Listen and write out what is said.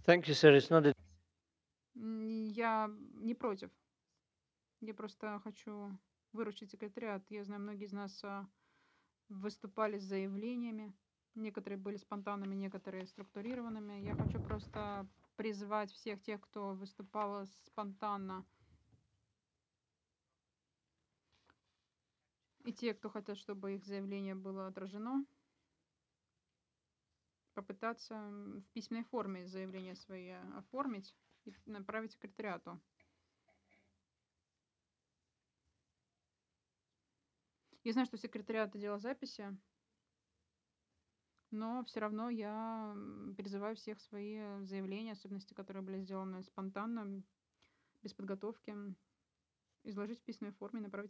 Thank you, sir. It's not a Я не против. Я просто хочу выручить секретариат. Я знаю, многие из нас выступали с заявлениями. Некоторые были спонтанными, некоторые структурированными. Я хочу просто призвать всех тех, кто выступал спонтанно, и те, кто хотят, чтобы их заявление было отражено, попытаться в письменной форме заявления свои оформить и направить секретариату. Я знаю, что секретариат делал записи, но все равно я призываю всех свои заявления, особенности, которые были сделаны спонтанно, без подготовки, изложить в письменной форме и направить